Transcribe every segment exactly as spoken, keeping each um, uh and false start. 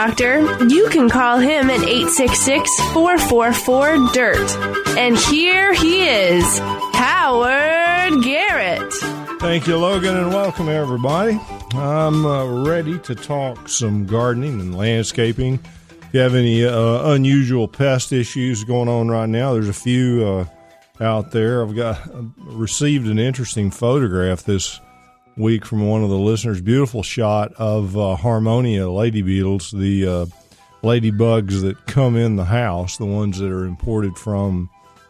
doctor, you can call him at eight six six, four four four, D I R T. And here he is, Howard Garrett. Thank you, Logan, and welcome, everybody. I'm uh, ready to talk some gardening and landscaping. If you have any uh, unusual pest issues going on right now, there's a few uh, out there. I've got I've received an interesting photograph this week from one of the listeners. Beautiful shot of uh, Harmonia lady beetles, the uh, ladybugs that come in the house, the ones that are imported from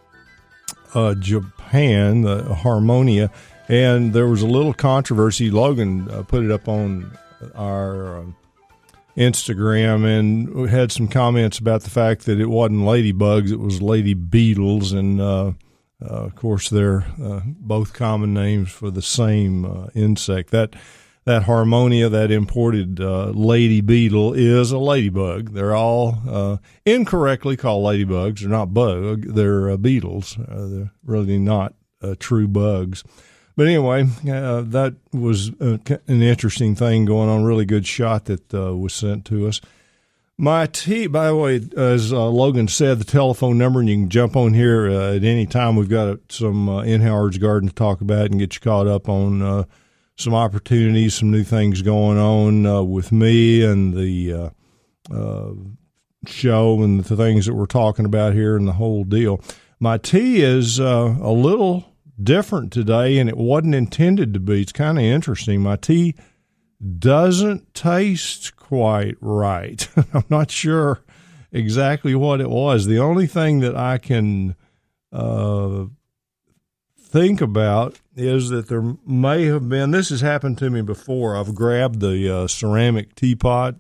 uh, Japan, the Harmonia. And there was a little controversy. Logan uh, put it up on our uh, Instagram and had some comments about the fact that it wasn't ladybugs, it was lady beetles. And, uh, uh, of course, they're uh, both common names for the same uh, insect. That that Harmonia, that imported uh, lady beetle, is a ladybug. They're all uh, incorrectly called ladybugs. They're not bug. They're uh, beetles. Uh, they're really not uh, true bugs. But anyway, uh, that was uh, an interesting thing going on. Really good shot that uh, was sent to us. My tea, by the way, as uh, Logan said, the telephone number, and you can jump on here uh, at any time. We've got uh, some uh, in Howard's Garden to talk about and get you caught up on uh, some opportunities, some new things going on uh, with me and the uh, uh, show and the things that we're talking about here and the whole deal. My tea is uh, a little different today, and it wasn't intended to be. It's kind of interesting. My tea doesn't taste quite right. I'm not sure exactly what it was. The only thing that I can uh, think about is that there may have been, this has happened to me before. I've grabbed the uh, ceramic teapot,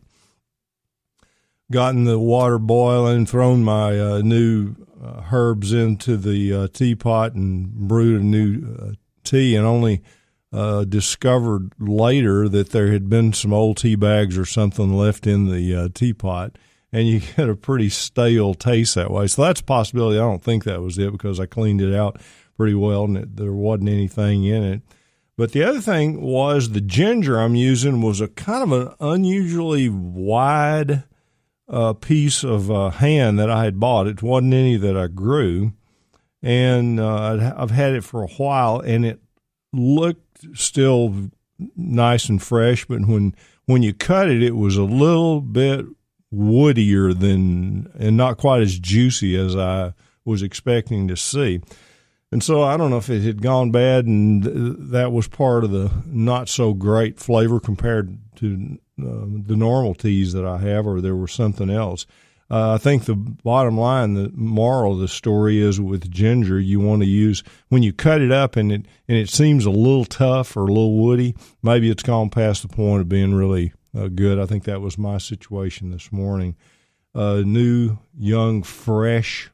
gotten the water boiling, thrown my uh, new Uh, herbs into the uh, teapot and brewed a new uh, tea, and only uh, discovered later that there had been some old tea bags or something left in the uh, teapot, and you get a pretty stale taste that way. So that's a possibility. I don't think that was it because I cleaned it out pretty well and it, there wasn't anything in it. But the other thing was the ginger I'm using was a kind of an unusually wide a piece of uh, hand that I had bought. It wasn't any that I grew, and uh, I've had it for a while, and it looked still nice and fresh, but when when you cut it, it was a little bit woodier than, and not quite as juicy as I was expecting to see. And so I don't know if it had gone bad, and that was part of the not so great flavor compared to uh, the normal teas that I have, or there was something else. Uh, I think the bottom line, the moral of the story is with ginger, you want to use, when you cut it up and it and it seems a little tough or a little woody, maybe it's gone past the point of being really uh, good. I think that was my situation this morning. Uh, new, young, fresh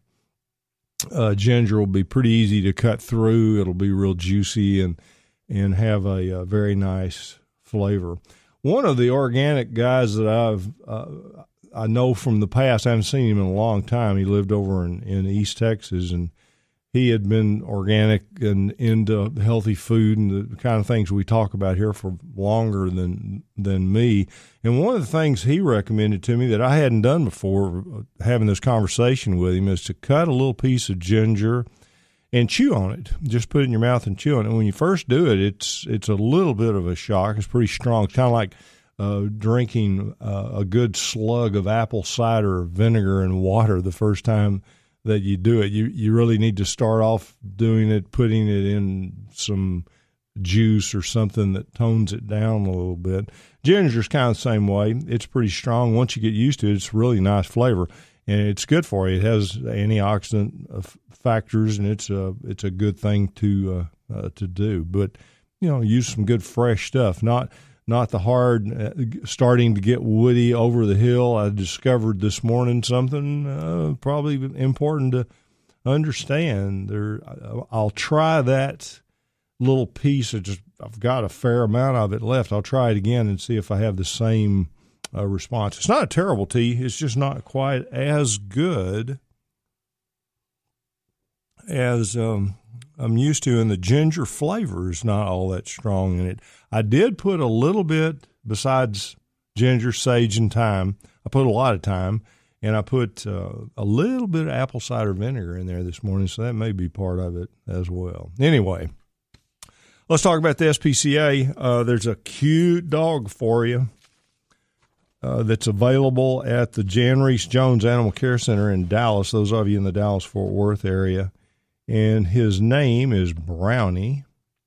Uh, ginger will be pretty easy to cut through. It'll be real juicy and and have a, a very nice flavor. One of the organic guys that I've uh, I know from the past, I haven't seen him in a long time. He lived over in, in East Texas, and he had been organic and into healthy food and the kind of things we talk about here for longer than than me. And one of the things he recommended to me that I hadn't done before, having this conversation with him, is to cut a little piece of ginger and chew on it. Just put it in your mouth and chew on it. And when you first do it, it's it's a little bit of a shock. It's pretty strong. It's kind of like uh, drinking uh, a good slug of apple cider vinegar and water the first time that you do it. You you really need to start off doing it, putting it in some juice or something that tones it down a little bit. Ginger's kind of the same way. It's pretty strong. Once you get used to it, it's really nice flavor, and it's good for you. It has antioxidant factors, and it's a it's a good thing to uh, uh, to do. But you know, use some good fresh stuff, not not the hard, uh, starting to get woody over the hill. I discovered this morning something uh, probably important to understand. There, I'll try that little piece. Of just, I've got a fair amount of it left. I'll try it again and see if I have the same uh, response. It's not a terrible tea. It's just not quite as good as um, I'm used to, and the ginger flavor is not all that strong in it. I did put a little bit, besides ginger, sage, and thyme, I put a lot of thyme, and I put uh, a little bit of apple cider vinegar in there this morning, so that may be part of it as well. Anyway, let's talk about the S P C A. Uh, there's a cute dog for you uh, that's available at the Jan Reese Jones Animal Care Center in Dallas, those of you in the Dallas-Fort Worth area. And his name is Brownie.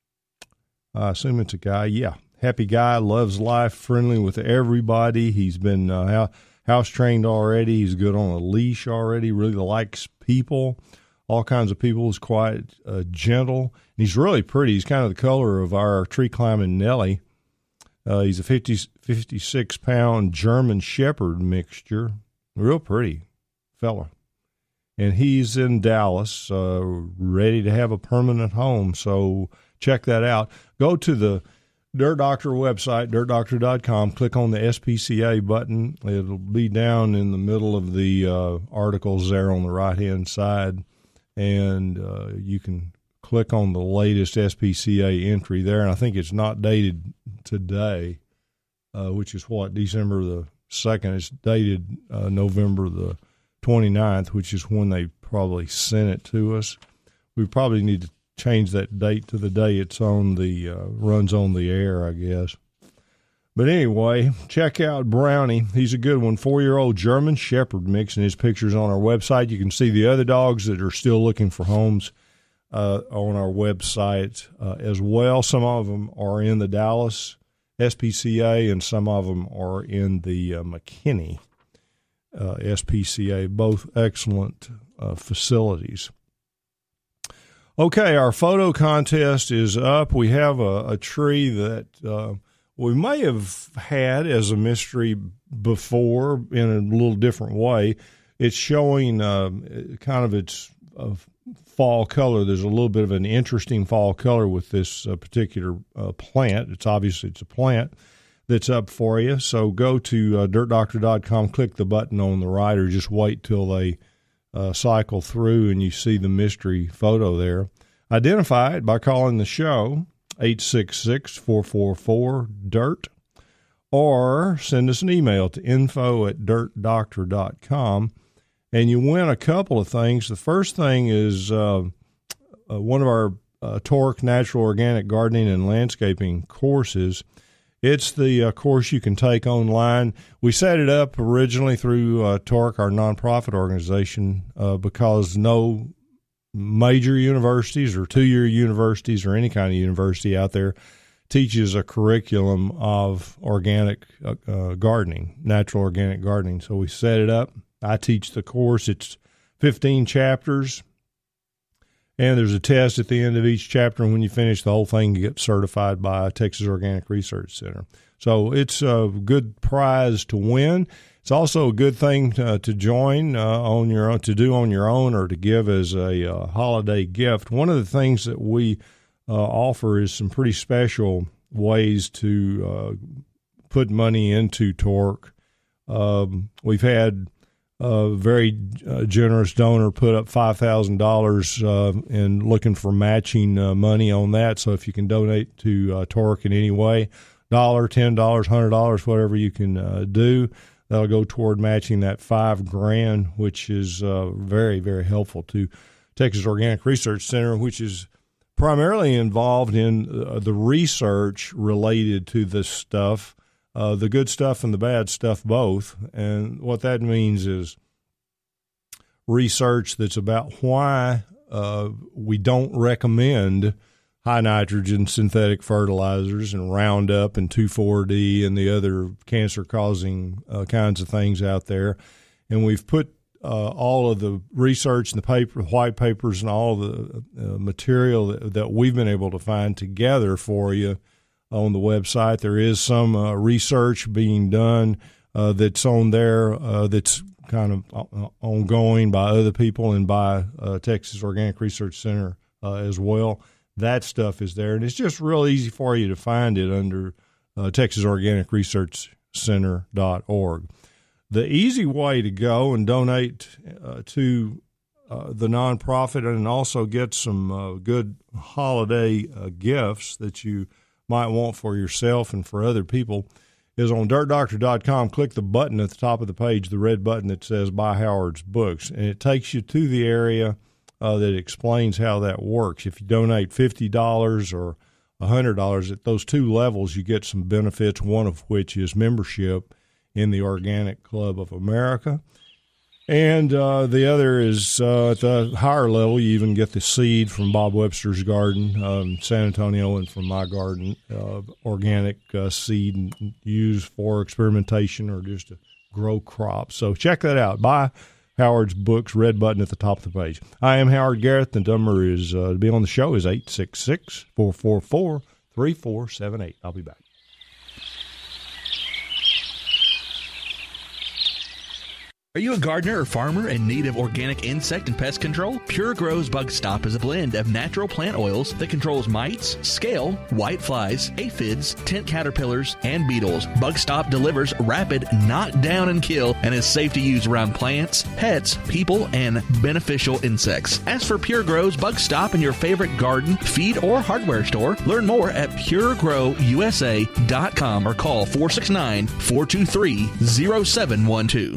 I assume it's a guy. Yeah, happy guy, loves life, friendly with everybody. He's been uh, house trained already. He's good on a leash already, really likes people, all kinds of people. He's quite uh, gentle. And he's really pretty. He's kind of the color of our tree climbing Nellie. Uh, he's a fifty, fifty-six pound German Shepherd mixture. Real pretty fella. And he's in Dallas, uh, ready to have a permanent home. So check that out. Go to the Dirt Doctor website, dirt doctor dot com. Click on the S P C A button. It'll be down in the middle of the uh, articles there on the right-hand side. And uh, you can click on the latest S P C A entry there. And I think it's not dated today, uh, which is what, December the second. It's dated uh, November the twenty-ninth, which is when they probably sent it to us. We probably need to change that date to the day it's on the uh, runs on the air, I guess. But anyway, check out Brownie. He's a good one. Four-year-old German Shepherd mix, and his picture's on our website. You can see the other dogs that are still looking for homes uh, on our website uh, as well. Some of them are in the Dallas S P C A, and some of them are in the uh, McKinney Uh, S P C A, both excellent uh, facilities. Okay, our photo contest is up. We have a, a tree that uh, we may have had as a mystery before in a little different way. It's showing uh, kind of its uh, fall color. There's a little bit of an interesting fall color with this uh, particular uh, plant. It's obviously it's a plant that's up for you. So go to uh, dirt doctor dot com, click the button on the right, or just wait till they uh, cycle through and you see the mystery photo there. Identify it by calling the show, eight six six, four four four, D I R T, or send us an email to info at dirt doctor dot com, and you win a couple of things. The first thing is uh, uh, one of our uh, Torque Natural Organic Gardening and Landscaping courses. It's the uh, course you can take online. We set it up originally through uh, Torque, our nonprofit organization, uh, because no major universities or two-year universities or any kind of university out there teaches a curriculum of organic uh, uh, gardening, natural organic gardening. So we set it up. I teach the course. It's fifteen chapters, and there's a test at the end of each chapter, and when you finish the whole thing, you get certified by Texas Organic Research Center. So it's a good prize to win. It's also a good thing to, to join uh, on your own, to do on your own, or to give as a uh, holiday gift. One of the things that we uh, offer is some pretty special ways to uh, put money into Torque. Um, we've had a very uh, generous donor put up five thousand dollars uh, and looking for matching uh, money on that. So if you can donate to uh, Torque in any way, dollar, ten dollars, one hundred dollars, whatever you can uh, do, that'll go toward matching that five grand, which is uh, very, very helpful to Texas Organic Research Center, which is primarily involved in uh, the research related to this stuff, uh, the good stuff and the bad stuff both. And what that means is research that's about why uh, we don't recommend high nitrogen synthetic fertilizers and Roundup and two four D and the other cancer-causing uh, kinds of things out there. And we've put uh, all of the research and the paper, white papers and all the uh, material that, that we've been able to find together for you on the website. There is some uh, research being done uh, that's on there uh, that's kind of uh, ongoing by other people and by uh, Texas Organic Research Center uh, as well. That stuff is there, and it's just real easy for you to find it under uh, texas organic research center dot org. The easy way to go and donate uh, to uh, the nonprofit and also get some uh, good holiday uh, gifts that you might want for yourself and for other people is on dirt doctor dot com. Click the button at the top of the page, the red button that says Buy Howard's Books, and it takes you to the area uh, that explains how that works. If you donate fifty dollars or one hundred dollars, at those two levels, you get some benefits, one of which is membership in the Organic Club of America. And uh, the other is uh, at the higher level, you even get the seed from Bob Webster's garden, um, San Antonio, and from my garden, uh, organic uh, seed used for experimentation or just to grow crops. So check that out. Buy Howard's Books, red button at the top of the page. I am Howard Garrett. The number is uh, to be on the show is eight six six, four four four, three four seven eight. I'll be back. Are you a gardener or farmer in need of organic insect and pest control? Pure Grow's Bug Stop is a blend of natural plant oils that controls mites, scale, white flies, aphids, tent caterpillars, and beetles. Bug Stop delivers rapid knock down and kill and is safe to use around plants, pets, people, and beneficial insects. Ask for Pure Grow's Bug Stop in your favorite garden, feed, or hardware store. Learn more at pure grow u s a dot com or call four six nine, four two three, zero seven one two.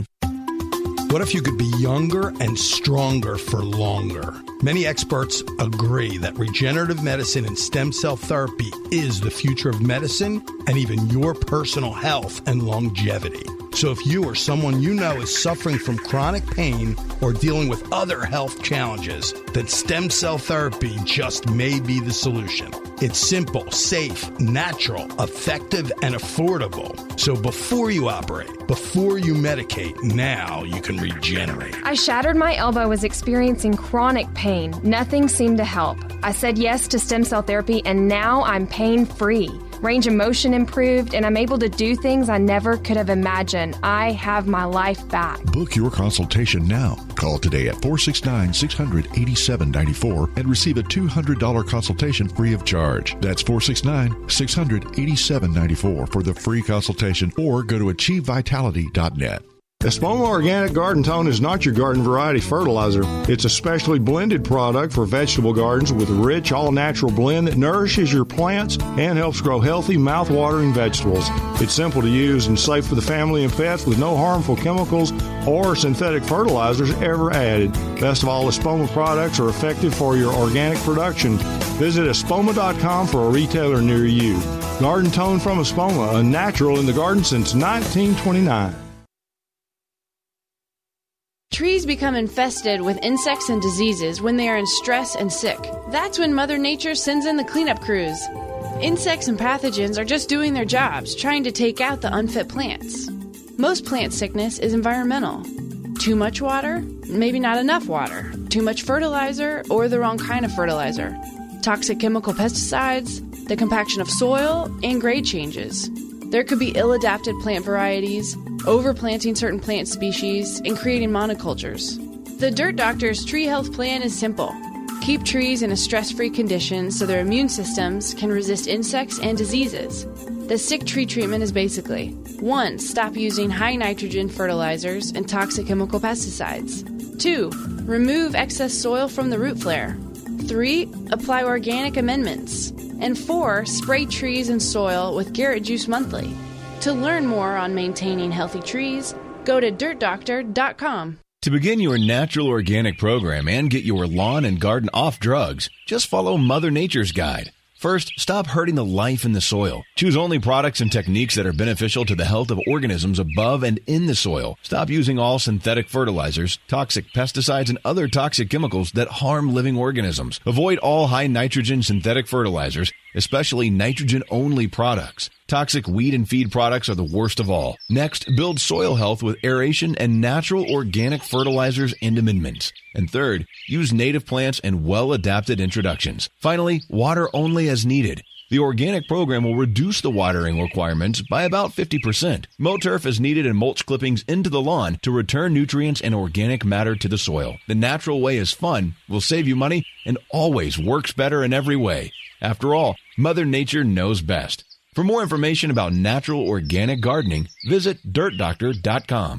What if you could be younger and stronger for longer? Many experts agree that regenerative medicine and stem cell therapy is the future of medicine and even your personal health and longevity. So if you or someone you know is suffering from chronic pain or dealing with other health challenges, then stem cell therapy just may be the solution. It's simple, safe, natural, effective, and affordable. So before you operate, before you medicate, now you can regenerate. I shattered my elbow, was experiencing chronic pain. Nothing seemed to help. I said yes to stem cell therapy, and now I'm pain-free. Range of motion improved, and I'm able to do things I never could have imagined. I have my life back. Book your consultation now. Call today at four six nine, six hundred, eighty-seven ninety-four and receive a two hundred dollars consultation free of charge. That's four six nine, six hundred, eighty-seven ninety-four for the free consultation, or go to achieve vitality dot net. Espoma Organic Garden Tone is not your garden variety fertilizer. It's a specially blended product for vegetable gardens with a rich, all-natural blend that nourishes your plants and helps grow healthy, mouth-watering vegetables. It's simple to use and safe for the family and pets with no harmful chemicals or synthetic fertilizers ever added. Best of all, Espoma products are effective for your organic production. Visit espoma dot com for a retailer near you. Garden Tone from Espoma, a natural in the garden since nineteen twenty-nine. Trees become infested with insects and diseases when they are in stress and sick. That's when Mother Nature sends in the cleanup crews. Insects and pathogens are just doing their jobs, trying to take out the unfit plants. Most plant sickness is environmental. Too much water, maybe not enough water. Too much fertilizer, or the wrong kind of fertilizer. Toxic chemical pesticides, the compaction of soil, and grade changes. There could be ill-adapted plant varieties, overplanting certain plant species, and creating monocultures. The Dirt Doctor's tree health plan is simple. Keep trees in a stress-free condition so their immune systems can resist insects and diseases. The sick tree treatment is basically: one. Stop using high nitrogen fertilizers and toxic chemical pesticides. two. Remove excess soil from the root flare. three. Apply organic amendments. And four, spray trees and soil with Garrett Juice Monthly. To learn more on maintaining healthy trees, go to dirt doctor dot com. To begin your natural organic program and get your lawn and garden off drugs, just follow Mother Nature's guide. First, stop hurting the life in the soil. Choose only products and techniques that are beneficial to the health of organisms above and in the soil. Stop using all synthetic fertilizers, toxic pesticides, and other toxic chemicals that harm living organisms. Avoid all high nitrogen synthetic fertilizers, especially nitrogen-only products. Toxic weed and feed products are the worst of all. Next, build soil health with aeration and natural organic fertilizers and amendments. And third, use native plants and well-adapted introductions. Finally, water only as needed. The organic program will reduce the watering requirements by about fifty percent. Mow turf is needed and mulch clippings into the lawn to return nutrients and organic matter to the soil. The natural way is fun, will save you money, and always works better in every way. After all, Mother Nature knows best. For more information about natural organic gardening, visit dirt doctor dot com.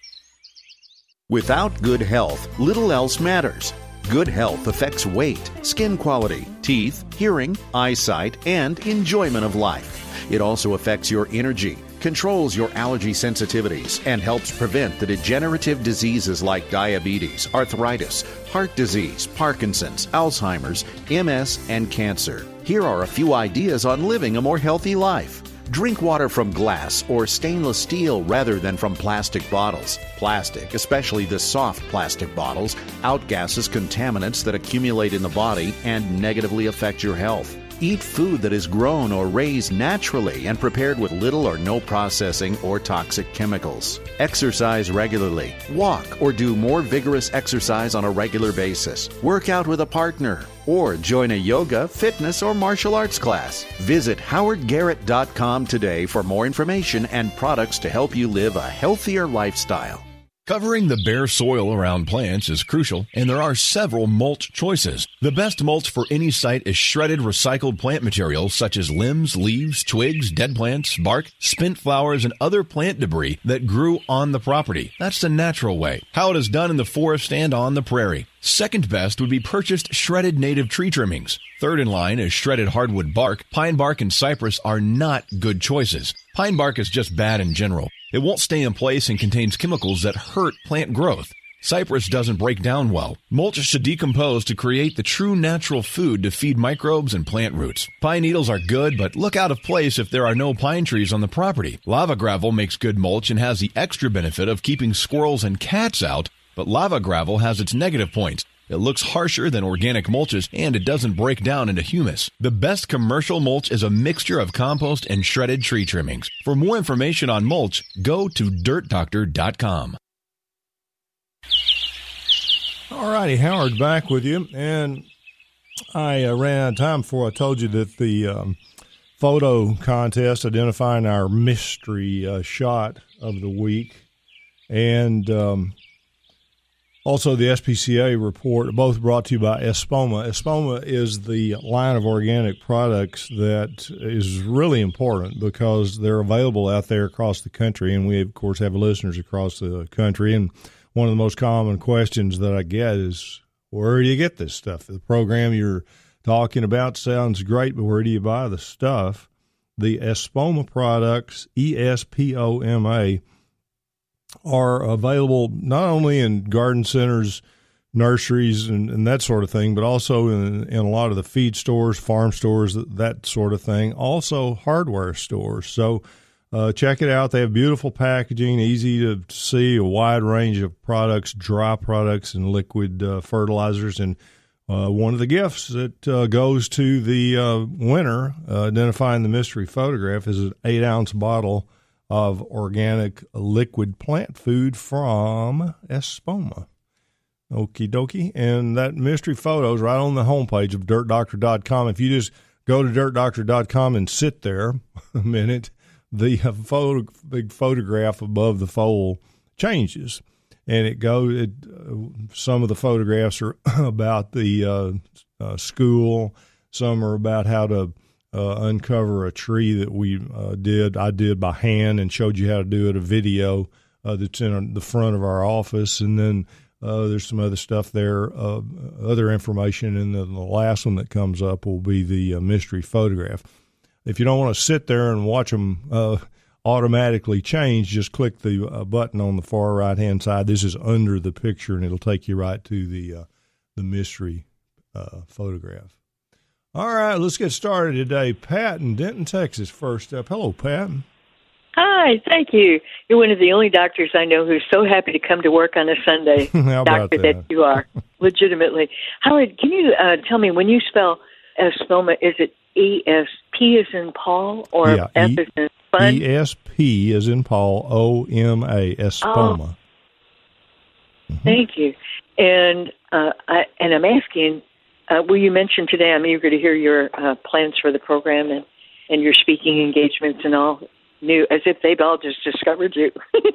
Without good health, little else matters. Good health affects weight, skin quality, teeth, hearing, eyesight, and enjoyment of life. It also affects your energy, controls your allergy sensitivities, and helps prevent the degenerative diseases like diabetes, arthritis, heart disease, Parkinson's, Alzheimer's, M S, and cancer. Here are a few ideas on living a more healthy life. Drink water from glass or stainless steel rather than from plastic bottles. Plastic, especially the soft plastic bottles, outgasses contaminants that accumulate in the body and negatively affect your health. Eat food that is grown or raised naturally and prepared with little or no processing or toxic chemicals. Exercise regularly. Walk or do more vigorous exercise on a regular basis. Work out with a partner or join a yoga, fitness, or martial arts class. Visit howard garrett dot com today for more information and products to help you live a healthier lifestyle. Covering the bare soil around plants is crucial, and there are several mulch choices. The best mulch for any site is shredded recycled plant material such as limbs, leaves, twigs, dead plants, bark, spent flowers, and other plant debris that grew on the property. That's the natural way, how it is done in the forest and on the prairie. Second best would be purchased shredded native tree trimmings. Third in line is shredded hardwood bark. Pine bark and cypress are not good choices. Pine bark is just bad in general. It won't stay in place and contains chemicals that hurt plant growth. Cypress doesn't break down well. Mulch should decompose to create the true natural food to feed microbes and plant roots. Pine needles are good, but look out of place if there are no pine trees on the property. Lava gravel makes good mulch and has the extra benefit of keeping squirrels and cats out, but lava gravel has its negative points. It looks harsher than organic mulches, and it doesn't break down into humus. The best commercial mulch is a mixture of compost and shredded tree trimmings. For more information on mulch, go to dirt doctor dot com. All righty, Howard, back with you. And I uh, ran out of time before I told you that the um, photo contest identifying our mystery uh, shot of the week and um, also the S P C A report, both brought to you by Espoma. Espoma is the line of organic products that is really important because they're available out there across the country, and we, of course, have listeners across the country. And one of the most common questions that I get is, where do you get this stuff? The program you're talking about sounds great, but where do you buy the stuff? The Espoma products, E S P O M A, are available not only in garden centers, nurseries, and, and that sort of thing, but also in, in a lot of the feed stores, farm stores, that, that sort of thing. Also hardware stores. So uh, check it out. They have beautiful packaging, easy to see, a wide range of products, dry products and liquid uh, fertilizers. And uh, one of the gifts that uh, goes to the uh, winner, uh, identifying the mystery photograph, is an eight-ounce bottle of organic liquid plant food from Espoma. Okie dokie. And that mystery photo is right on the homepage of dirt doctor dot com. If you just go to dirt doctor dot com and sit there a minute, the photo, big photograph above the fold changes. And it goes, it, uh, some of the photographs are about the uh, uh, school. Some are about how to Uh, uncover a tree that we uh, did, I did by hand and showed you how to do it, a video uh, that's in the front of our office. And then uh, there's some other stuff there, uh, other information. And then the last one that comes up will be the uh, mystery photograph. If you don't want to sit there and watch them uh, automatically change, just click the uh, button on the far right-hand side. This is under the picture, and it'll take you right to the, uh, the mystery uh, photograph. All right, let's get started today. Pat in Denton, Texas, first up. Hello, Pat. Hi, thank you. You're one of the only doctors I know who's so happy to come to work on a Sunday. How about doctor that? that you are, legitimately. Howard, can you uh, tell me, when you spell Espoma, is it E S P as in Paul or yeah, F e- as in fun? E S P as in Paul, O M A, Espoma. Oh, mm-hmm. Thank you. And uh, I, and I'm asking, Uh, well, you mentioned today, I'm eager to hear your uh, plans for the program and, and your speaking engagements and all, new, as if they've all just discovered you,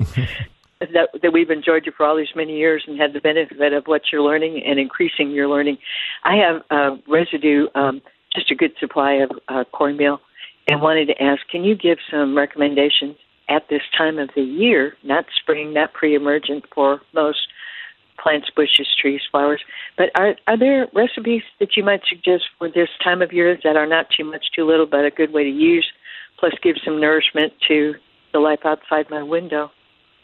that, that we've enjoyed you for all these many years and had the benefit of what you're learning and increasing your learning. I have uh, residue, um, just a good supply of uh, cornmeal, and wanted to ask, can you give some recommendations at this time of the year, not spring, not pre-emergent for most plants, bushes, trees, flowers, but are are there recipes that you might suggest for this time of year that are not too much, too little, but a good way to use, plus give some nourishment to the life outside my window.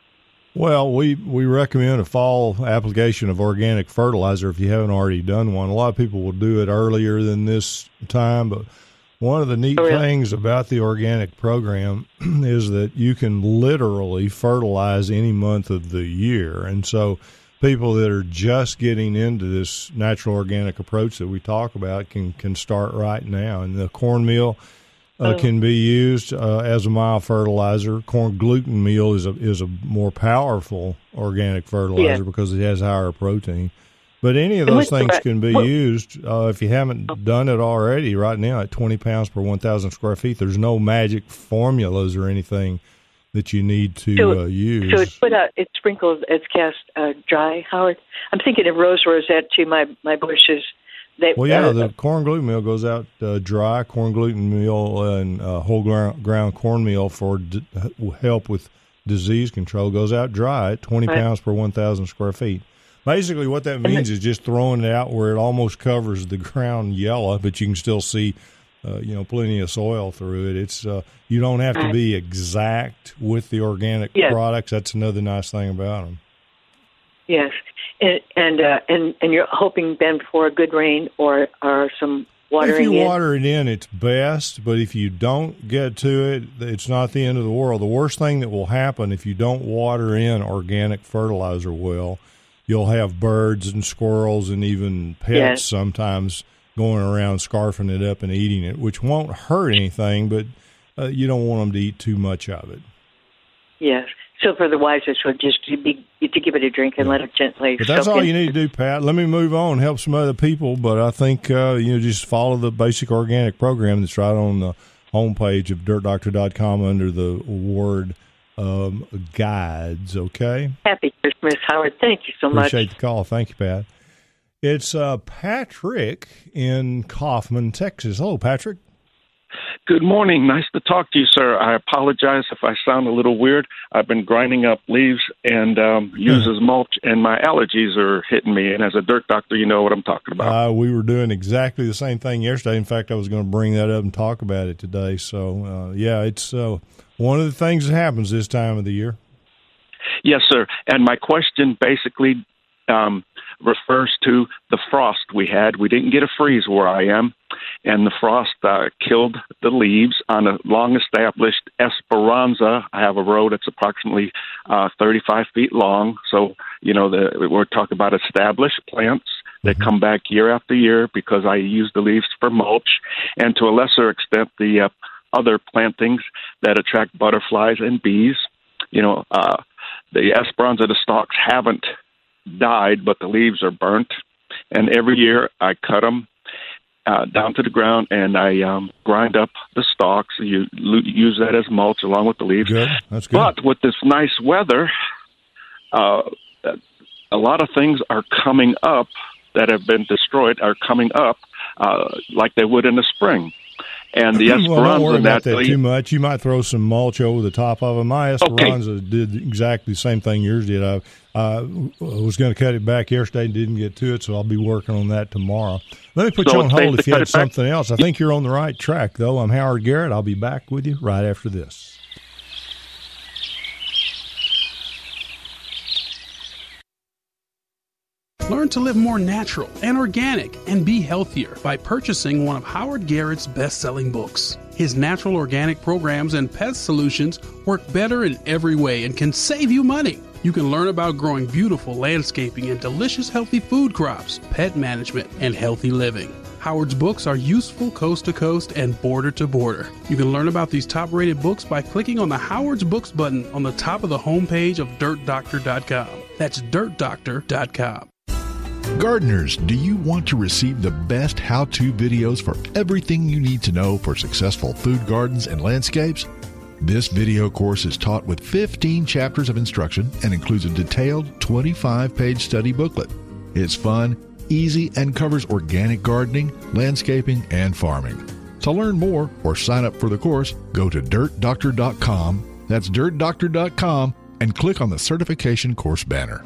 Well, we, we recommend a fall application of organic fertilizer if you haven't already done one. A lot of people will do it earlier than this time, but one of the neat oh, yeah. things about the organic program is that you can literally fertilize any month of the year. And so people that are just getting into this natural organic approach that we talk about can, can start right now. And the cornmeal Uh, oh. can be used uh, as a mild fertilizer. Corn gluten meal is a is a more powerful organic fertilizer yeah. because it has higher protein. But any of those things can be used uh, if you haven't done it already. Right now, at twenty pounds per one thousand square feet, there's no magic formulas or anything that you need to so, uh, use. So it's put out, it's sprinkled, it's cast uh, dry. Howard, I'm thinking of rose rosette to my my bushes. They, well, yeah, uh, the corn gluten meal goes out uh, dry. Corn gluten meal and uh, whole ground, ground corn meal for d- help with disease control goes out dry at twenty right. pounds per one thousand square feet. Basically, what that means is just throwing it out where it almost covers the ground yellow, but you can still see, uh, you know, plenty of soil through it. It's uh, you don't have to be exact with the organic yes. products. That's another nice thing about them. Yes. And and, uh, and and you're hoping then for a good rain or or some watering in? If you in? water it in, it's best. But if you don't get to it, it's not the end of the world. The worst thing that will happen if you don't water in organic fertilizer well, you'll have birds and squirrels and even pets yes. sometimes going around scarfing it up and eating it, which won't hurt anything, but uh, you don't want them to eat too much of it. Yes. So for the wisest would just to be to give it a drink and yeah. let it gently. But that's all in. you need to do, Pat. Let me move on, help some other people. But I think uh, you know just follow the basic organic program that's right on the homepage of dirt doctor dot com under the word um, guides. Okay. Happy Christmas, Howard. Thank you so much. Appreciate the call. Thank you, Pat. It's uh, Patrick in Kaufman, Texas. Hello, Patrick. Good morning. Nice to talk to you, sir. I apologize if I sound a little weird. I've been grinding up leaves and um, use as mulch, and my allergies are hitting me. And as a dirt doctor, you know what I'm talking about. Uh, we were doing exactly the same thing yesterday. In fact, I was going to bring that up and talk about it today. So, uh, yeah, it's uh, one of the things that happens this time of the year. Yes, sir. And my question basically um, refers to the frost we had. We didn't get a freeze where I am. And the frost uh, killed the leaves on a long-established Esperanza. I have a row that's approximately uh, thirty-five feet long. So, you know, the, we're talking about established plants that mm-hmm. come back year after year because I use the leaves for mulch. And to a lesser extent, the uh, other plantings that attract butterflies and bees. You know, uh, the Esperanza, the stalks haven't died, but the leaves are burnt. And every year I cut them Uh, down to the ground, and I um, grind up the stalks. You lo- use that as mulch along with the leaves. Good. That's good. But with this nice weather, uh, a lot of things are coming up that have been destroyed are coming up uh, like they would in the spring. And the Esperanza, well, don't worry about that, that too much. You might throw some mulch over the top of them. My Esperanza okay. did exactly the same thing yours did. I, I was going to cut it back yesterday and didn't get to it, so I'll be working on that tomorrow. Let me put so you on hold if you had something back. else. I think you're on the right track, though. I'm Howard Garrett. I'll be back with you right after this. Learn to live more natural and organic and be healthier by purchasing one of Howard Garrett's best-selling books. His natural organic programs and pest solutions work better in every way and can save you money. You can learn about growing beautiful landscaping and delicious healthy food crops, pet management, and healthy living. Howard's books are useful coast to coast and border to border. You can learn about these top-rated books by clicking on the Howard's Books button on the top of the homepage of dirt doctor dot com. That's dirt doctor dot com. Gardeners, do you want to receive the best how-to videos for everything you need to know for successful food gardens and landscapes? This video course is taught with fifteen chapters of instruction and includes a detailed twenty-five page study booklet. It's fun, easy, and covers organic gardening, landscaping, and farming. To learn more or sign up for the course, go to dirt doctor dot com. That's dirt doctor dot com and click on the certification course banner.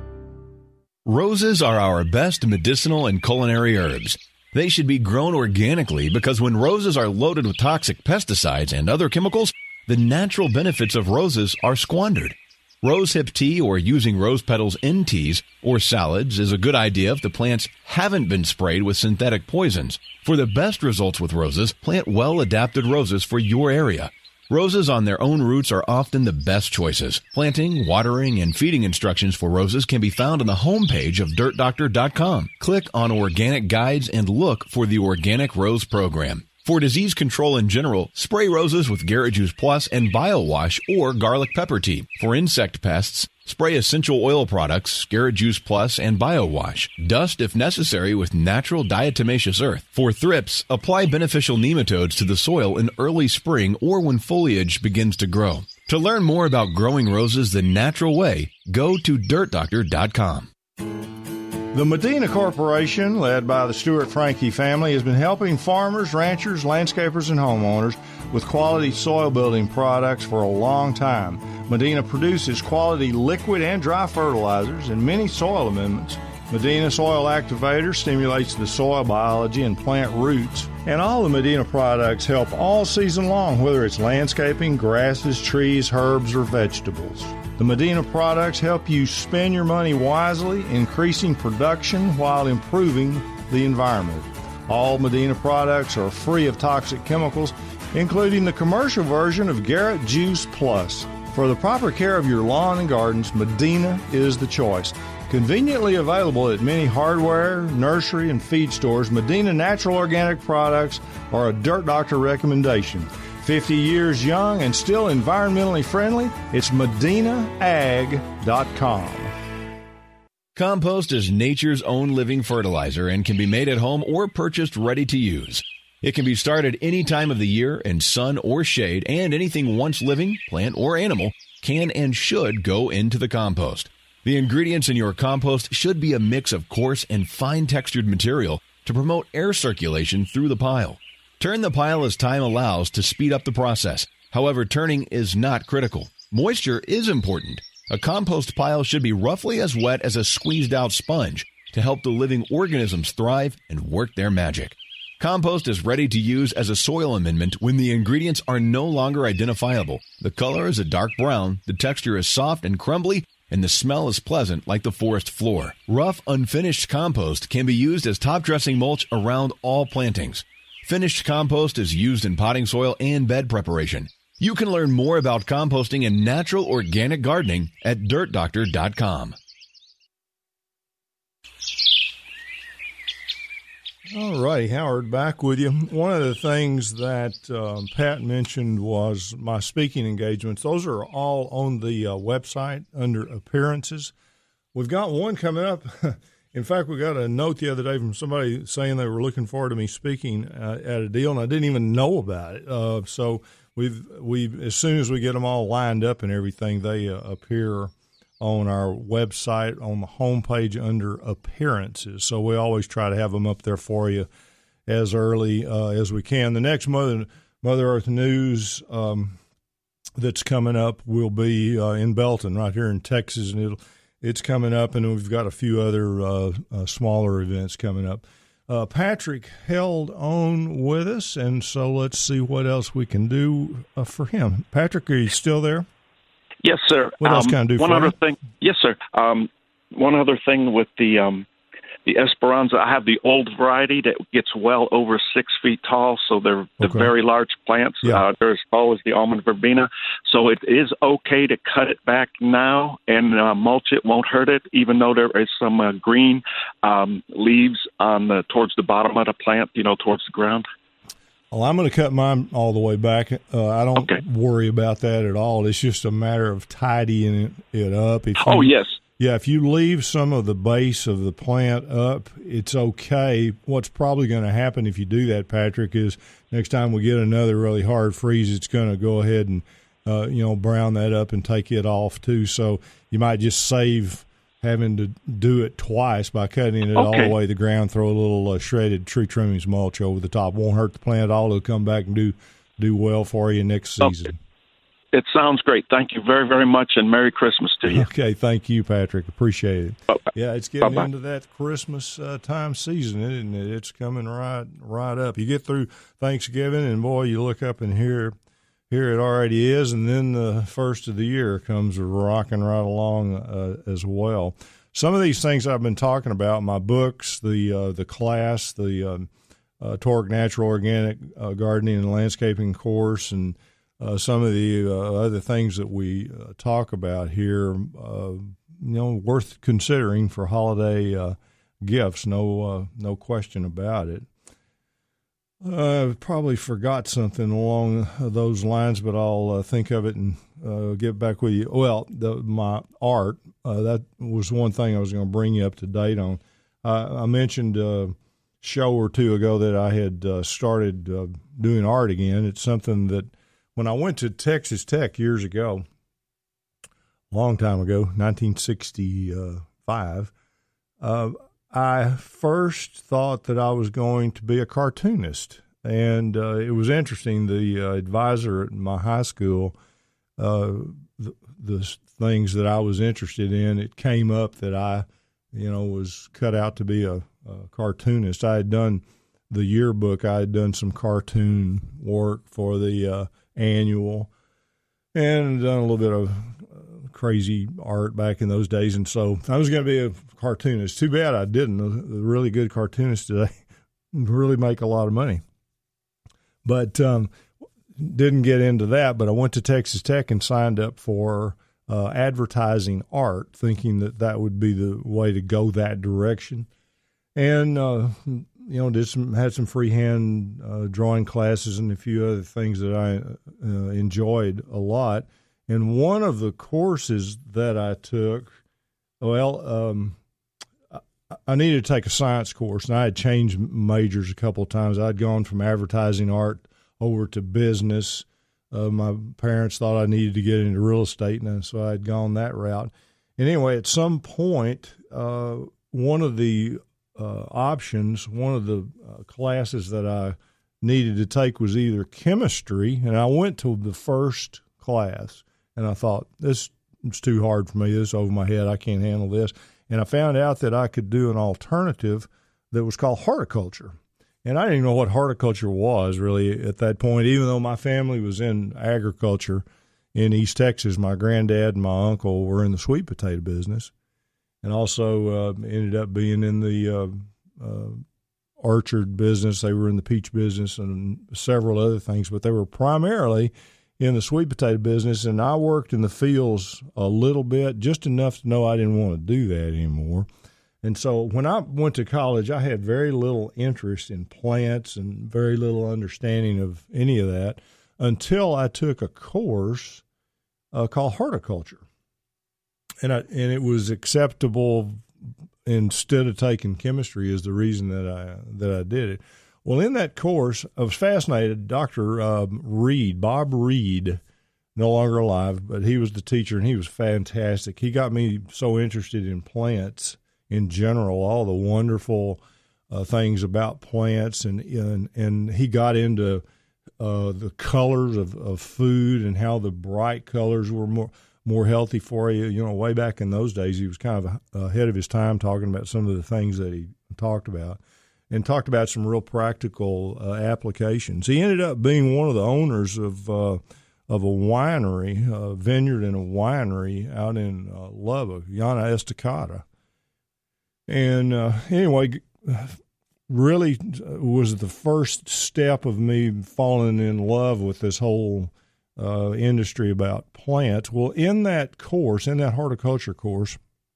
Roses are our best medicinal and culinary herbs. They should be grown organically because when roses are loaded with toxic pesticides and other chemicals, the natural benefits of roses are squandered. Rosehip tea or using rose petals in teas or salads is a good idea if the plants haven't been sprayed with synthetic poisons. For the best results with roses, plant well-adapted roses for your area. Roses on their own roots are often the best choices. Planting, watering, and feeding instructions for roses can be found on the homepage of dirt doctor dot com. Click on Organic Guides and look for the Organic Rose Program. For disease control in general, spray roses with Garrett Juice Plus and BioWash or garlic pepper tea. For insect pests, spray essential oil products, Garrett Juice Plus and BioWash. Dust if necessary with natural diatomaceous earth. For thrips, apply beneficial nematodes to the soil in early spring or when foliage begins to grow. To learn more about growing roses the natural way, go to dirt doctor dot com. The Medina Corporation, led by the Stewart Franke family, has been helping farmers, ranchers, landscapers, and homeowners with quality soil building products for a long time. Medina produces quality liquid and dry fertilizers and many soil amendments. Medina Soil Activator stimulates the soil biology and plant roots. And all the Medina products help all season long, whether it's landscaping, grasses, trees, herbs, or vegetables. The Medina products help you spend your money wisely, increasing production while improving the environment. All Medina products are free of toxic chemicals, including the commercial version of Garrett Juice Plus. For the proper care of your lawn and gardens, Medina is the choice. Conveniently available at many hardware, nursery, and feed stores, Medina Natural Organic products are a Dirt Doctor recommendation. fifty years young and still environmentally friendly, it's medina ag dot com. Compost is nature's own living fertilizer and can be made at home or purchased ready to use. It can be started any time of the year in sun or shade, and anything once living, plant or animal, can and should go into the compost. The ingredients in your compost should be a mix of coarse and fine-textured material to promote air circulation through the pile. Turn the pile as time allows to speed up the process. However, turning is not critical. Moisture is important. A compost pile should be roughly as wet as a squeezed-out sponge to help the living organisms thrive and work their magic. Compost is ready to use as a soil amendment when the ingredients are no longer identifiable. The color is a dark brown, the texture is soft and crumbly, and the smell is pleasant like the forest floor. Rough, unfinished compost can be used as top dressing mulch around all plantings. Finished compost is used in potting soil and bed preparation. You can learn more about composting and natural organic gardening at dirt doctor dot com. All right, Howard, back with you. One of the things that um, Pat mentioned was my speaking engagements. Those are all on the uh, website under appearances. We've got one coming up. In fact, we got a note the other day from somebody saying they were looking forward to me speaking uh, at a deal, and I didn't even know about it. Uh, so we've we've as soon as we get them all lined up and everything, they uh, appear on our website on the homepage under appearances. So we always try to have them up there for you as early uh, as we can. The next Mother Mother Earth News um, that's coming up will be uh, in Belton, right here in Texas, and it'll. It's coming up, and we've got a few other uh, uh, smaller events coming up. Uh, Patrick held on with us, and so let's see what else we can do uh, for him. Patrick, are you still there? Yes, sir. What else um, can I do one for other you? thing. Yes, sir. Um, one other thing with the um, the Esperanza, I have the old variety that gets well over six feet tall, so they're the Okay. very large plants. Yeah. Uh, they're as tall as the almond verbena, so it is okay to cut it back now and uh, mulch it. Won't hurt it, even though there is some uh, green um, leaves on the towards the bottom of the plant, you know, towards the ground. Well, I'm going to cut mine all the way back. Uh, I don't Okay. worry about that at all. It's just a matter of tidying it, it up. If you, Oh, yes. Yeah, if you leave some of the base of the plant up, it's okay. What's probably going to happen if you do that, Patrick, is next time we get another really hard freeze, it's going to go ahead and, uh, you know, brown that up and take it off too. So you might just save having to do it twice by cutting it all Okay. the way to the ground, throw a little uh, shredded tree trimmings mulch over the top. Won't hurt the plant at all. It'll come back and do, do well for you next season. Okay. It sounds great. Thank you very, very much, and Merry Christmas to you. Okay, thank you, Patrick. Appreciate it. Bye-bye. Yeah, it's getting Bye-bye. into that Christmas uh, time season, isn't it? It's coming right, right up. You get through Thanksgiving, and boy, you look up and here here it already is, and then the first of the year comes rocking right along uh, as well. Some of these things I've been talking about, my books, the uh, the class, the um, uh, Torque Natural Organic uh, Gardening and Landscaping course, and uh, some of the uh, other things that we uh, talk about here, uh, you know, worth considering for holiday uh, gifts. No, uh, no question about it. I uh, probably forgot something along those lines, but I'll uh, think of it and uh, get back with you. Well, the, my art, uh, that was one thing I was going to bring you up to date on. Uh, I mentioned a show or two ago that I had uh, started uh, doing art again. It's something that when I went to Texas Tech years ago, a long time ago, nineteen sixty-five, uh, I first thought that I was going to be a cartoonist, and uh, it was interesting. The uh, advisor at my high school, uh, the, the things that I was interested in, it came up that I, you know, was cut out to be a, a cartoonist. I had done the yearbook. I had done some cartoon work for the uh, annual, and done a little bit of crazy art back in those days, and so I was going to be a cartoonist. Too bad I didn't. The really good cartoonists today really make a lot of money, but um, didn't get into that. But I went to Texas Tech and signed up for uh, advertising art, thinking that that would be the way to go that direction, and uh, you know, did some had some freehand uh, drawing classes and a few other things that I uh, enjoyed a lot. And one of the courses that I took, well, um, I needed to take a science course, and I had changed majors a couple of times. I'd gone from advertising art over to business. Uh, my parents thought I needed to get into real estate, and so I had gone that route. And anyway, at some point, uh, one of the uh, options, one of the uh, classes that I needed to take was either chemistry, and I went to the first class. And I thought, this is too hard for me. This is over my head. I can't handle this. And I found out that I could do an alternative that was called horticulture. And I didn't even know what horticulture was really at that point, even though my family was in agriculture in East Texas. My granddad and my uncle were in the sweet potato business, and also uh, ended up being in the uh, uh, orchard business. They were in the peach business and several other things, but they were primarily in the sweet potato business, and I worked in the fields a little bit, just enough to know I didn't want to do that anymore. And so when I went to college, I had very little interest in plants and very little understanding of any of that until I took a course uh, called horticulture. And I, and it was acceptable instead of taking chemistry is the reason that I that I did it. Well, in that course, I was fascinated. Doctor Um, Reed, Bob Reed, no longer alive, but he was the teacher, and he was fantastic. He got me so interested in plants in general, all the wonderful uh, things about plants, and and, and he got into uh, the colors of, of food and how the bright colors were more more healthy for you. You know, way back in those days, he was kind of ahead of his time talking about some of the things that he talked about. And talked about some real practical uh, applications. He ended up being one of the owners of uh, of a winery, a vineyard and a winery out in uh, Lubbock, Llana Estacada. And uh, anyway, really was the first step of me falling in love with this whole uh, industry about plants. Well, in that course, in that horticulture course,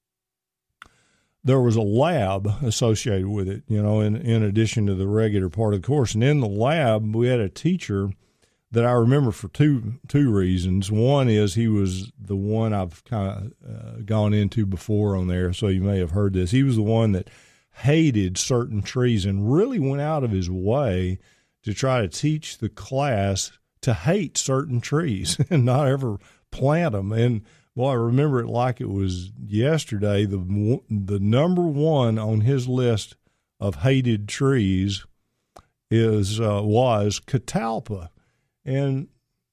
there was a lab associated with it, you know, in, in addition to the regular part of the course. And in the lab, we had a teacher that I remember for two two reasons. One is he was the one I've kind of uh, gone into before on there, so you may have heard this. He was the one that hated certain trees and really went out of his way to try to teach the class to hate certain trees and not ever plant them. And well, I remember it like it was yesterday. The the number one on his list of hated trees is uh, was catalpa, and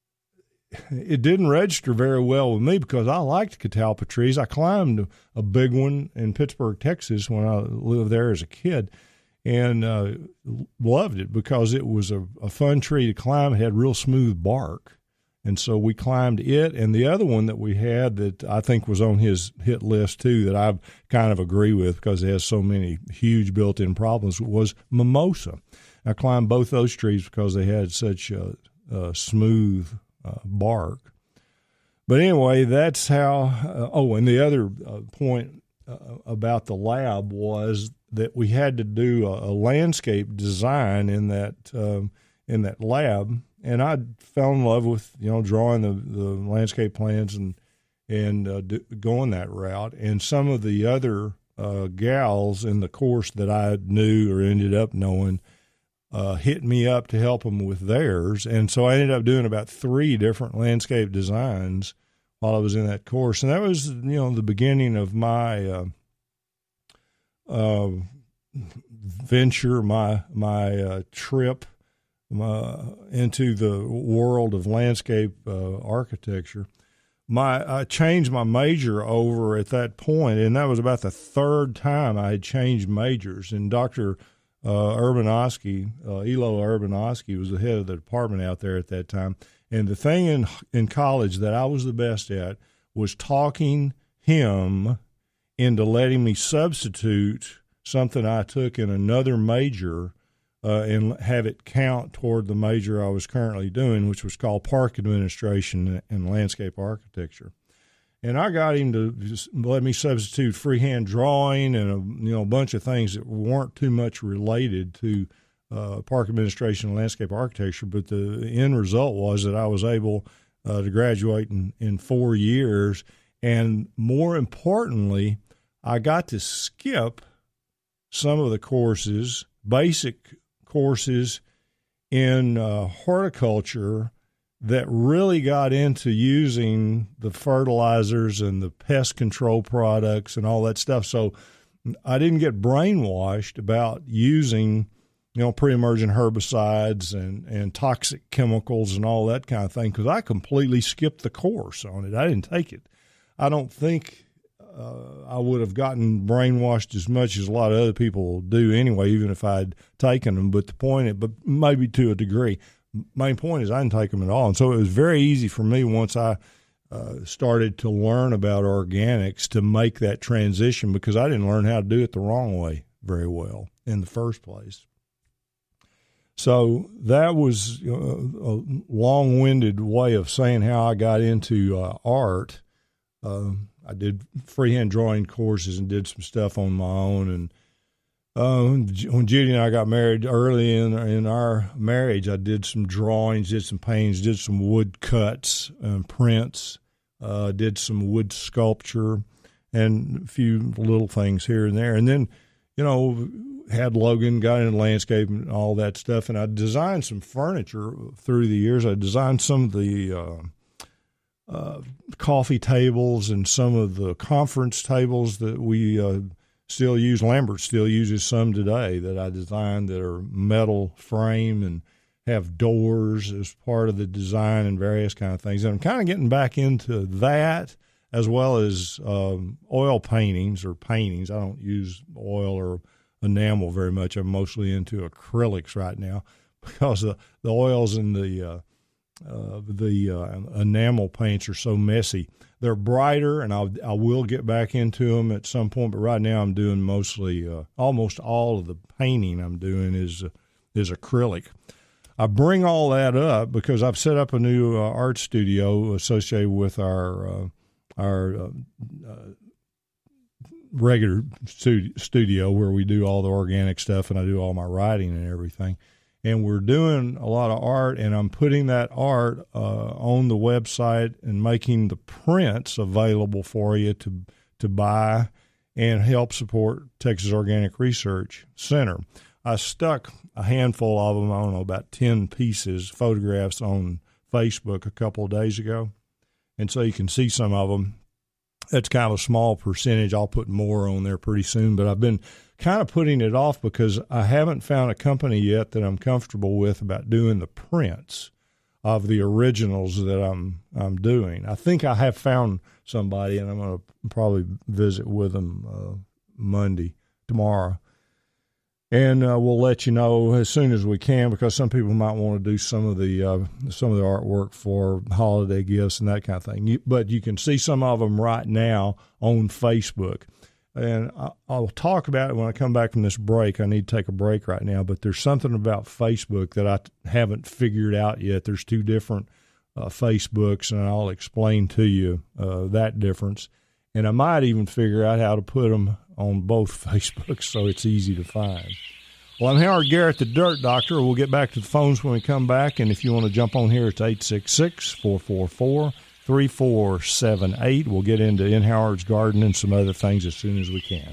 it didn't register very well with me because I liked catalpa trees. I climbed a big one in Pittsburgh, Texas, when I lived there as a kid, and uh, loved it because it was a, a fun tree to climb. It had real smooth bark. And so we climbed it. And the other one that we had that I think was on his hit list too, that I kind of agree with because it has so many huge built-in problems, was mimosa. I climbed both those trees because they had such a, a smooth uh, bark. But anyway, that's how uh, – oh, and the other uh, point uh, about the lab was that we had to do a, a landscape design in that um, in that lab. And I fell in love with, you know, drawing the, the landscape plans and and uh, do, going that route. And some of the other uh, gals in the course that I knew or ended up knowing uh, hit me up to help them with theirs. And so I ended up doing about three different landscape designs while I was in that course. And that was, you know, the beginning of my uh, uh, venture, my, my uh, trip Uh, into the world of landscape uh, architecture. My I changed my major over at that point, and that was about the third time I had changed majors. And Doctor Uh, Urbanowski, uh, Elo Urbanowski, was the head of the department out there at that time. And the thing in in college that I was the best at was talking him into letting me substitute something I took in another major Uh, and have it count toward the major I was currently doing, which was called Park Administration and Landscape Architecture. And I got him to just let me substitute freehand drawing and a, you know, a bunch of things that weren't too much related to uh, Park Administration and Landscape Architecture. But the end result was that I was able uh, to graduate in, in four years. And more importantly, I got to skip some of the courses, basic courses in uh, horticulture that really got into using the fertilizers and the pest control products and all that stuff. So I didn't get brainwashed about using, you know, pre-emergent herbicides and, and toxic chemicals and all that kind of thing, because I completely skipped the course on it. I didn't take it. I don't think Uh, I would have gotten brainwashed as much as a lot of other people do anyway, even if I'd taken them. But the point, but maybe to a degree, main point is I didn't take them at all. And so it was very easy for me once I uh, started to learn about organics to make that transition, because I didn't learn how to do it the wrong way very well in the first place. So that was a long-winded way of saying how I got into uh, art. Um, I did freehand drawing courses and did some stuff on my own. And uh, when Judy and I got married, early in in our marriage, I did some drawings, did some paintings, did some wood cuts and prints, uh, did some wood sculpture, and a few little things here and there. And then, you know, had Logan, got into landscape and all that stuff. And I designed some furniture through the years. I designed some of the uh, Uh, coffee tables and some of the conference tables that we uh, still use. Lambert still uses some today that I designed that are metal frame and have doors as part of the design and various kind of things. And I'm kind of getting back into that, as well as um, oil paintings or paintings. I don't use oil or enamel very much. I'm mostly into acrylics right now, because the, the oils and the uh, Uh, the uh, enamel paints are so messy. They're brighter, and I'll, I will get back into them at some point, but right now I'm doing mostly, uh, almost all of the painting I'm doing is uh, is acrylic. I bring all that up because I've set up a new uh, art studio associated with our uh, our uh, uh, regular stu- studio where we do all the organic stuff, and I do all my writing and everything. And we're doing a lot of art, and I'm putting that art uh, on the website and making the prints available for you to to buy and help support Texas Organic Research Center. I stuck a handful of them, I don't know, about ten pieces, photographs on Facebook a couple of days ago, and so you can see some of them. That's kind of a small percentage. I'll put more on there pretty soon, but I've been kind of putting it off because I haven't found a company yet that I'm comfortable with about doing the prints of the originals that I'm I'm doing. I think I have found somebody, and I'm going to probably visit with them uh, Monday, tomorrow. And uh, we'll let you know as soon as we can, because some people might want to do some of the uh, some of the artwork for holiday gifts and that kind of thing. You, but you can see some of them right now on Facebook. And I, I'll talk about it when I come back from this break. I need to take a break right now, but there's something about Facebook that I haven't figured out yet. There's two different uh, Facebooks, and I'll explain to you uh, that difference. And I might even figure out how to put them on both Facebooks so it's easy to find. Well, I'm Howard Garrett, the Dirt Doctor. We'll get back to the phones when we come back, and if you want to jump on here, it's eight six six, four four four, three four seven eight. We'll get into In Howard's Garden and some other things as soon as we can.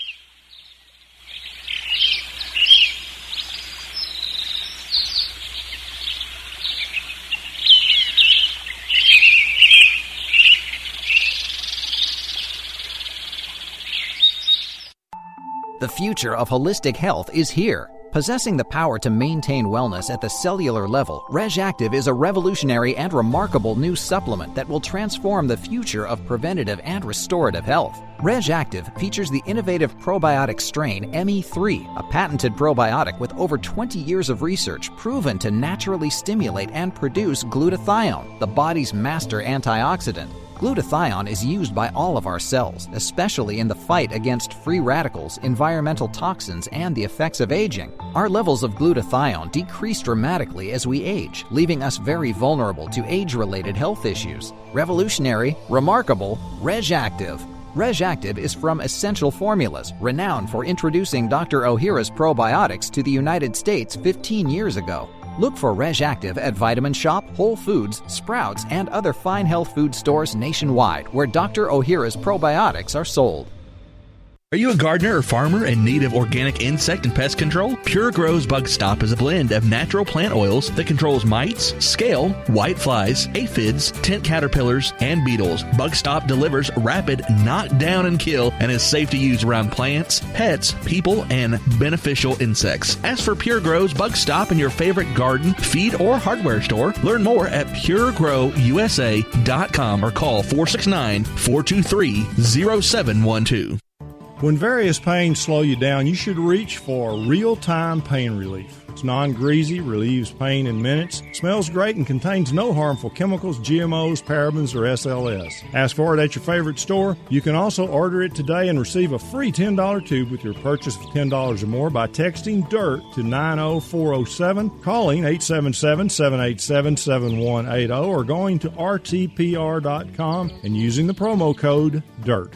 The future of holistic health is here. Possessing the power to maintain wellness at the cellular level, RegActive is a revolutionary and remarkable new supplement that will transform the future of preventative and restorative health. RegActive features the innovative probiotic strain M E three, a patented probiotic with over twenty years of research proven to naturally stimulate and produce glutathione, the body's master antioxidant. Glutathione is used by all of our cells, especially in the fight against free radicals, environmental toxins, and the effects of aging. Our levels of glutathione decrease dramatically as we age, leaving us very vulnerable to age-related health issues. Revolutionary, remarkable, RegActive. RegActive is from Essential Formulas, renowned for introducing Doctor Ohhira's probiotics to the United States fifteen years ago. Look for RegActive at Vitamin Shop, Whole Foods, Sprouts, and other fine health food stores nationwide where Doctor Ohhira's probiotics are sold. Are you a gardener or farmer in need of organic insect and pest control? Pure Grow's Bug Stop is a blend of natural plant oils that controls mites, scale, white flies, aphids, tent caterpillars, and beetles. Bug Stop delivers rapid knock down and kill and is safe to use around plants, pets, people, and beneficial insects. Ask for Pure Grow's Bug Stop in your favorite garden, feed, or hardware store. Learn more at pure grow u s a dot com or call four six nine, four two three, zero seven one two. When various pains slow you down, you should reach for real-time pain relief. It's non-greasy, relieves pain in minutes, smells great, and contains no harmful chemicals, G M Os, parabens, or S L S. Ask for it at your favorite store. You can also order it today and receive a free ten dollars tube with your purchase of ten dollars or more by texting DIRT to nine oh four oh seven, calling eight seven seven, seven eight seven, seven one eight zero, or going to r t p r dot com and using the promo code DIRT.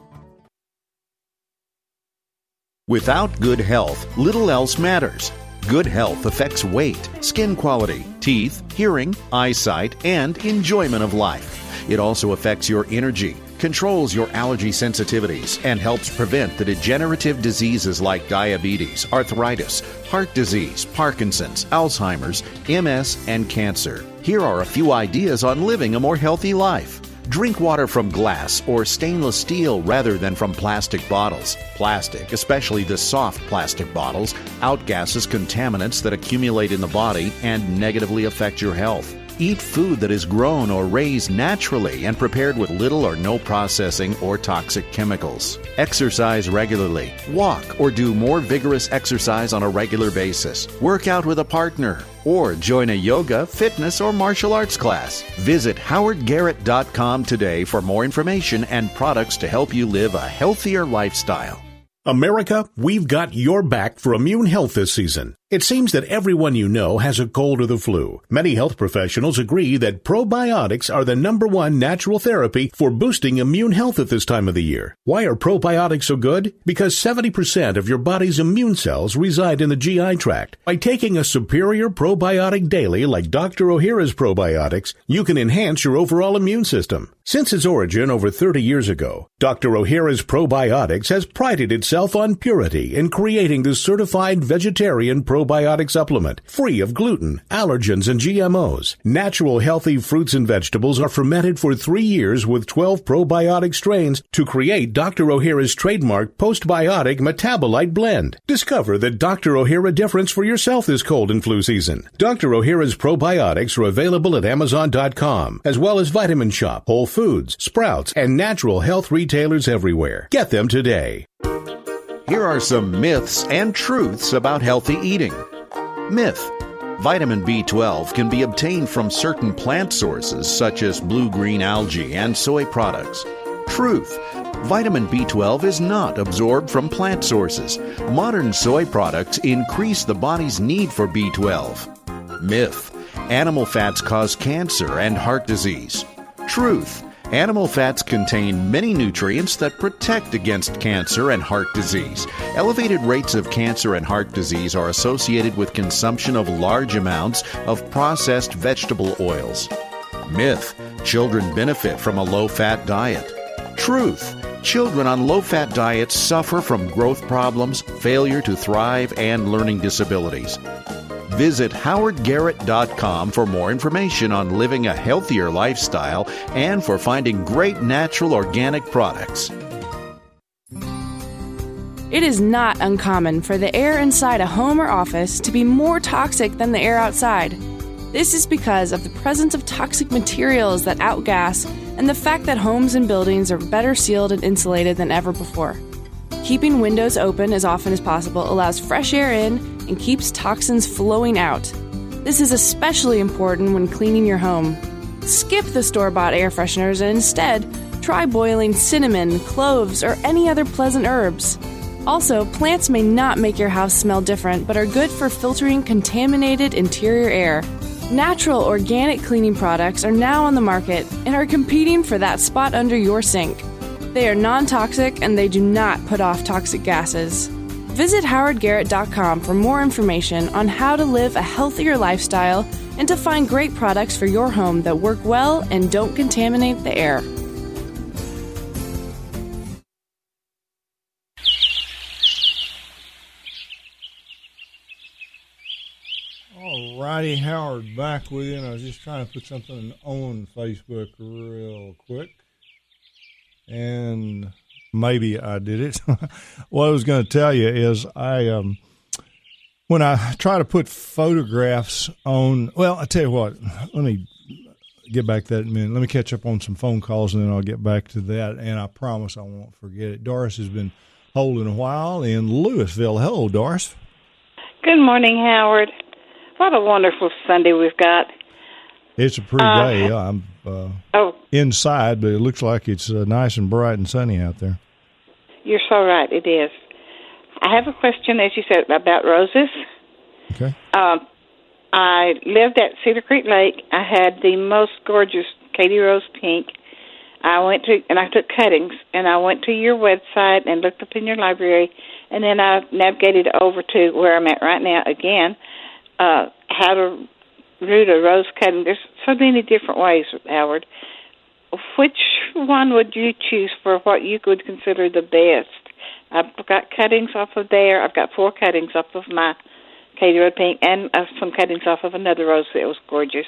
Without good health, little else matters. Good health affects weight, skin quality, teeth, hearing, eyesight, and enjoyment of life. It also affects your energy, controls your allergy sensitivities, and helps prevent the degenerative diseases like diabetes, arthritis, heart disease, Parkinson's, Alzheimer's, M S, and cancer. Here are a few ideas on living a more healthy life. Drink water from glass or stainless steel rather than from plastic bottles. Plastic, especially the soft plastic bottles, outgasses contaminants that accumulate in the body and negatively affect your health. Eat food that is grown or raised naturally and prepared with little or no processing or toxic chemicals. Exercise regularly. Walk or do more vigorous exercise on a regular basis. Work out with a partner. Or join a yoga, fitness, or martial arts class. Visit howard garrett dot com today for more information and products to help you live a healthier lifestyle. America, we've got your back for immune health this season. It seems that everyone you know has a cold or the flu. Many health professionals agree that probiotics are the number one natural therapy for boosting immune health at this time of the year. Why are probiotics so good? Because seventy percent of your body's immune cells reside in the G I tract. By taking a superior probiotic daily like Doctor Ohhira's probiotics, you can enhance your overall immune system. Since its origin over thirty years ago, Doctor Ohhira's probiotics has prided itself on purity in creating the certified vegetarian probiotic supplement, free of gluten, allergens, and G M Os. Natural healthy fruits and vegetables are fermented for three years with twelve probiotic strains to create Doctor Ohhira's trademark postbiotic metabolite blend. Discover the Doctor Ohhira difference for yourself this cold and flu season. Doctor Ohhira's probiotics are available at amazon dot com, as well as Vitamin Shop, Whole Foods, Sprouts, and natural health retailers everywhere. Get them today. Here are some myths and truths about healthy eating. Myth: vitamin B twelve can be obtained from certain plant sources such as blue-green algae and soy products. Truth: vitamin B twelve is not absorbed from plant sources. Modern soy products increase the body's need for B twelve. Myth: animal fats cause cancer and heart disease. Truth: animal fats contain many nutrients that protect against cancer and heart disease. Elevated rates of cancer and heart disease are associated with consumption of large amounts of processed vegetable oils. Myth: children benefit from a low-fat diet. Truth: children on low-fat diets suffer from growth problems, failure to thrive, and learning disabilities. Visit howard garrett dot com for more information on living a healthier lifestyle and for finding great natural organic products. It is not uncommon for the air inside a home or office to be more toxic than the air outside. This is because of the presence of toxic materials that outgas and the fact that homes and buildings are better sealed and insulated than ever before. Keeping windows open as often as possible allows fresh air in and keeps toxins flowing out. This is especially important when cleaning your home. Skip the store-bought air fresheners and instead try boiling cinnamon, cloves, or any other pleasant herbs. Also, plants may not make your house smell different, but are good for filtering contaminated interior air. Natural organic cleaning products are now on the market and are competing for that spot under your sink. They are non-toxic and they do not put off toxic gases. Visit howard garrett dot com for more information on how to live a healthier lifestyle and to find great products for your home that work well and don't contaminate the air. All righty, Howard, back with you. And I was just trying to put something on Facebook real quick. And maybe I did it. What I was going to tell you is I, um, when I try to put photographs on, well, I tell you what, let me get back to that in a minute. Let me catch up on some phone calls and then I'll get back to that. And I promise I won't forget it. Doris has been holding a while in Louisville. Hello, Doris. Good morning, Howard. What a wonderful Sunday we've got. It's a pretty uh, day. I'm uh, oh. inside, but it looks like it's uh, nice and bright and sunny out there. You're so right. It is. I have a question, as you said, about roses. Okay. Um, I lived at Cedar Creek Lake. I had the most gorgeous Katie Rose pink. I went to, and I took cuttings, and I went to your website and looked up in your library, and then I navigated over to where I'm at right now again, uh, how to root a rose cutting. There's so many different ways, Howard. Which one would you choose for what you would consider the best? I've got cuttings off of there. I've got four cuttings off of my Katie Rose pink and uh, some cuttings off of another rose that was gorgeous.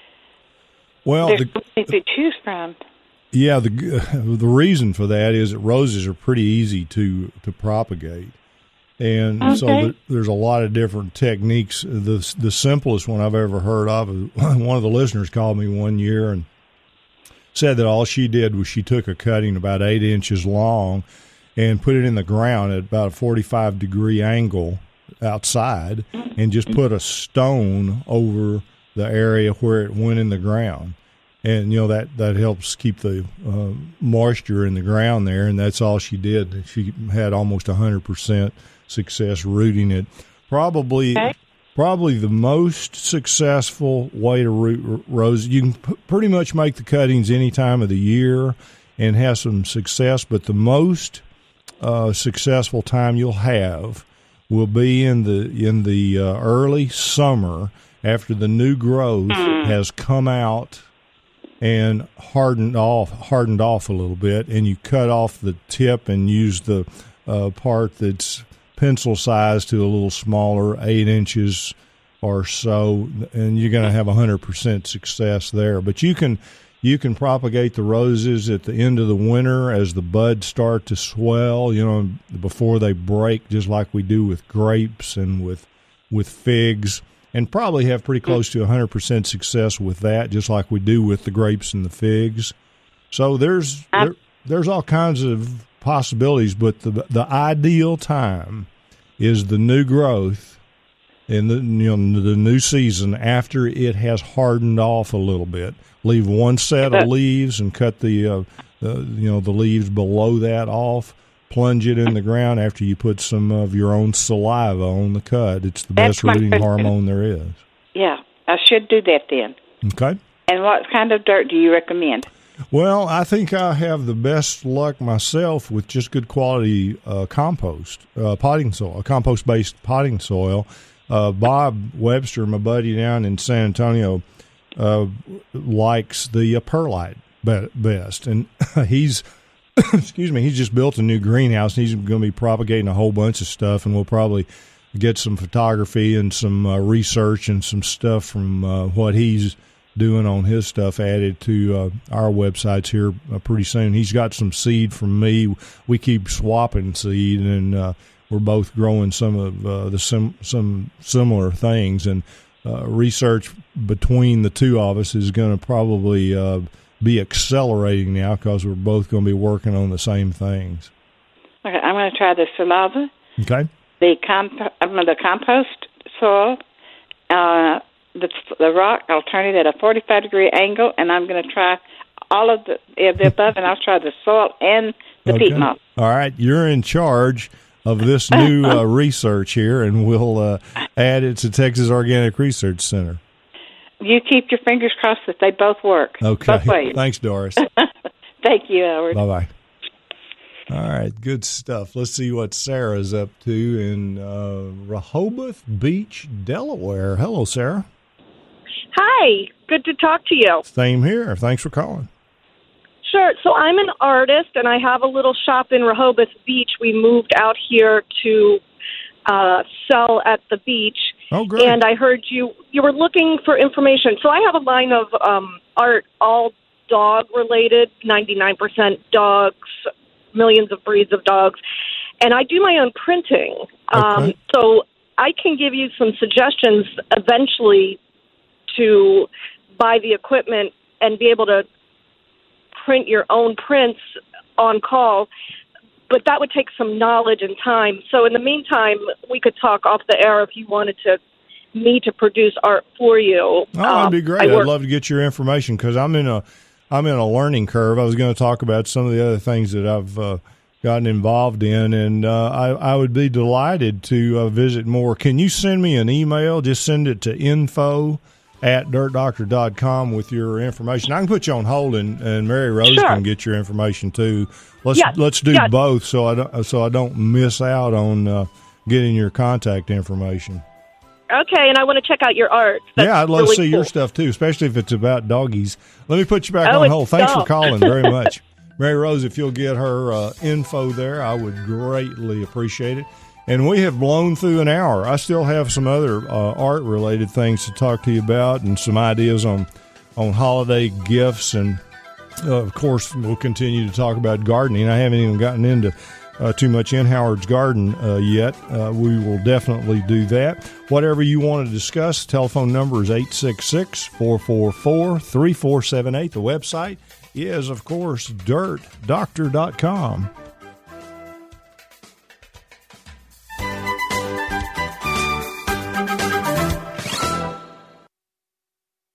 Well, there's the, something to choose from. Yeah, the the reason for that is that roses are pretty easy to, to propagate. And okay. so the, there's a lot of different techniques. The the simplest one I've ever heard of, one of the listeners called me one year and said that all she did was she took a cutting about eight inches long and put it in the ground at about a forty-five degree angle outside and just put a stone over the area where it went in the ground. And, you know, that, that helps keep the uh, moisture in the ground there, and that's all she did. She had almost one hundred percent success rooting it. Probably okay. probably the most successful way to root roses. You can p- pretty much make the cuttings any time of the year and have some success, but the most uh, successful time you'll have will be in the, in the uh, early summer after the new growth mm. has come out and hardened off, hardened off a little bit, and you cut off the tip and use the uh, part that's pencil size to a little smaller, eight inches or so, and you're going to have one hundred percent success there. But you can you can propagate the roses at the end of the winter as the buds start to swell, you know, before they break, just like we do with grapes and with with figs. And probably have pretty close to one hundred percent success with that, just like we do with the grapes and the figs. So there's there, there's all kinds of possibilities, but the the ideal time is the new growth in the you know the new season after it has hardened off a little bit. Leave one set of leaves and cut the, uh, the you know the leaves below that off. Plunge it in the ground after you put some of your own saliva on the cut. It's the That's best rooting my- hormone there is. Yeah, I should do that then. Okay. And what kind of dirt do you recommend? Well, I think I have the best luck myself with just good quality uh, compost, uh, potting soil, compost-based potting soil. Uh, Bob Webster, my buddy down in San Antonio, uh, likes the uh, perlite be- best, and he's excuse me, he's just built a new greenhouse, and he's going to be propagating a whole bunch of stuff, and we'll probably get some photography and some uh, research and some stuff from uh, what he's doing on his stuff added to uh, our websites here uh, pretty soon. He's got some seed from me. We keep swapping seed, and uh, we're both growing some of uh, the sim- some similar things. And uh, research between the two of us is going to probably uh, be accelerating now because we're both going to be working on the same things. Okay, I'm going to try the saliva, Okay. the comp- I mean, the compost soil, uh, the the rock. I'll turn it at a forty-five degree angle, and I'm going to try all of the, of the above, and I'll try the soil and the Okay. peat moss. All right, you're in charge of this new uh, research here, and we'll uh, add it to Texas Organic Research Center. You keep your fingers crossed that they both work. Okay. Both ways. Thanks, Doris. Thank you, Howard. Bye-bye. All right, good stuff. Let's see what Sarah's up to in uh, Rehoboth Beach, Delaware. Hello, Sarah. Hi, good to talk to you. Same here. Thanks for calling. Sure. So I'm an artist, and I have a little shop in Rehoboth Beach. We moved out here to uh, sell at the beach. Oh, great. And I heard you you were looking for information. So I have a line of um, art, all dog-related, ninety-nine percent dogs, millions of breeds of dogs. And I do my own printing. Um, Okay. so I can give you some suggestions eventually to buy the equipment and be able to print your own prints on call, but that would take some knowledge and time. So in the meantime, we could talk off the air if you wanted to me to produce art for you. Oh, that'd be great. I I'd work- love to get your information because I'm in a I'm in a learning curve. I was going to talk about some of the other things that I've uh, gotten involved in, and uh, I, I would be delighted to uh, visit more. Can you send me an email? Just send it to info at dirt doctor dot com with your information. I can put you on hold, and, and Mary Rose Sure. can get your information too. Let's Yes, let's do yes. both so I don't so I don't miss out on uh, getting your contact information. Okay, and I want to check out your art. That's yeah, I'd love really to see cool. your stuff too, especially if it's about doggies. Let me put you back Oh, on it's hold. Thanks for dog. calling very much. Mary Rose, if you'll get her uh, info there, I would greatly appreciate it. And we have blown through an hour. I still have some other uh, art-related things to talk to you about and some ideas on, on holiday gifts. And, uh, of course, we'll continue to talk about gardening. I haven't even gotten into uh, too much in Howard's garden uh, yet. Uh, we will definitely do that. Whatever you want to discuss, telephone number is eight six six, four four four, three four seven eight. The website is, of course, dirt doctor dot com.